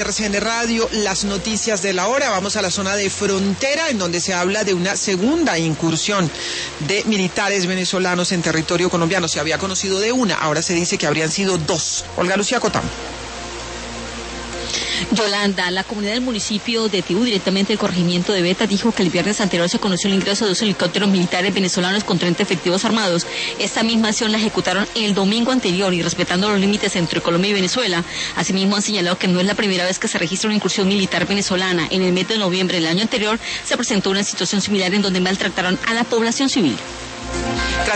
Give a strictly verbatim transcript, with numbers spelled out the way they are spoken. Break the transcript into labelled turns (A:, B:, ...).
A: R C N Radio, las noticias de la hora. Vamos a la zona de frontera, en donde se habla de una segunda incursión de militares venezolanos en territorio colombiano. Se había conocido de una, ahora se dice que habrían sido dos. Olga Lucía Cotán.
B: Yolanda, la comunidad del municipio de Tibú, directamente el corregimiento de Beta, dijo que el viernes anterior se conoció el ingreso de dos helicópteros militares venezolanos con treinta efectivos armados. Esta misma acción la ejecutaron el domingo anterior y respetando los límites entre Colombia y Venezuela. Asimismo, han señalado que no es la primera vez que se registra una incursión militar venezolana. En el mes de noviembre del año anterior se presentó una situación similar en donde maltrataron a la población civil.